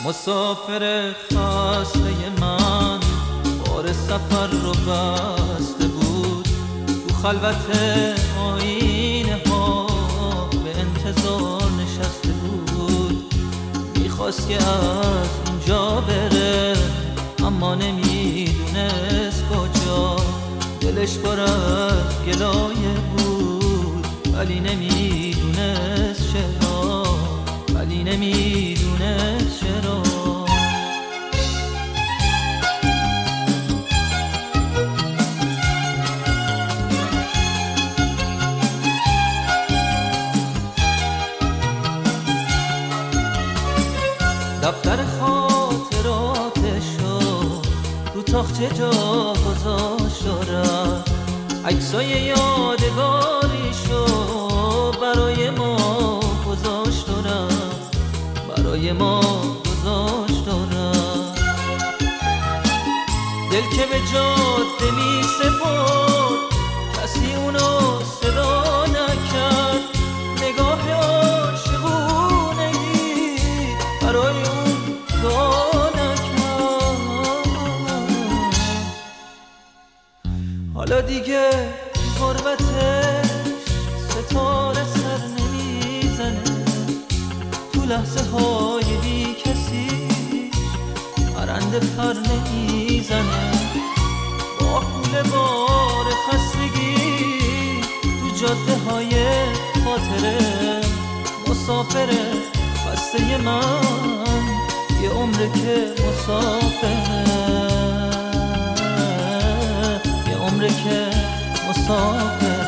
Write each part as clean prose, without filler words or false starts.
مسافر خسته من بار سفر رو بسته بود، تو خلوت آینه ها به انتظار نشسته بود. میخواست که از اینجا بره اما نمیدونست کجا، دلش پر از گلایه بود ولی نمیدونست چرا، ولی نمیدونست چرا. دفتر خاطراتشو رو تاخچه جا گذاشت و رفت، عکسای یادگاریشو برای ما گذاشت و رفت، برای ما گذاشت و رفت. دل که به جاده می سپرد کسی اونو صدا نکرد، نگاه عاشقونه‌ای برای اون دعا نکرد. حالا دیگه غربتش ستاره سر نمیزنه، تو لحظه های بی کسی پرنده پر نمیزنه. با کوله بار خستگی تو جاده های خاطره مسافره خسته من، یه عمره که مسافره، یه عمره که مسافره.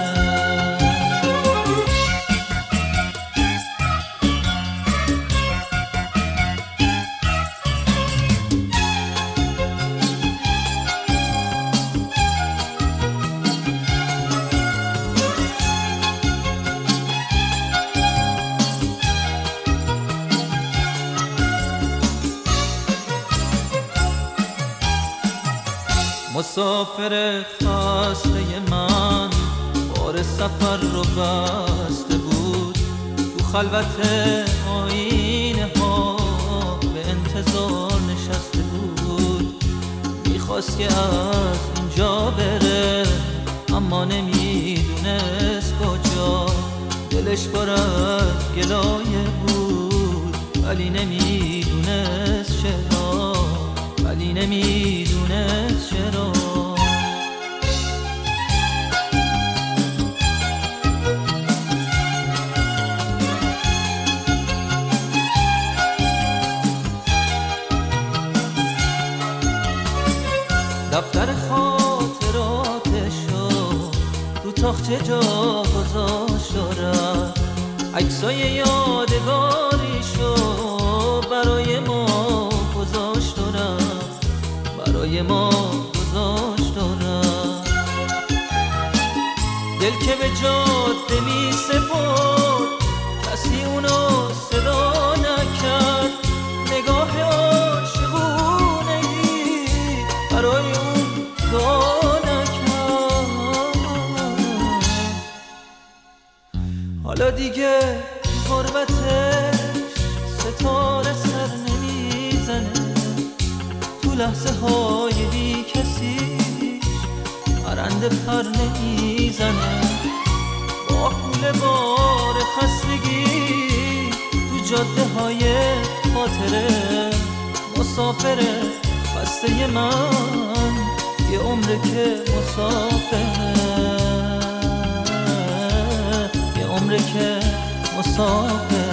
مسافر خسته من بار سفر رو بسته بود، تو خلوت آینه ها به انتظار نشسته بود. میخواست که از اینجا بره اما نمیدونست کجا، دلش پر از گلایه بود ولی نمیدونست چرا، ولی نمیدونست چرا. دفتر خاطراتشو رو تاخچه جا گذاشت و رفت، عکسای یادگاریشو برای ما گذاشت و رفت، برای ما گذاشت و رفت. دل که به جاده می سپرد کسی اونو صدا نکرد، نگاه عاشقونه‌ای برای اون دعا نکرد. حالا دیگه غربتش ستاره سر نمیزنه، تو لحظه های بی کسی پرنده پر نمیزنه. با کوله بار خستگی تو جاده های خاطره مسافره خسته من، یه عمره که مسافره، یه عمره که مسافره.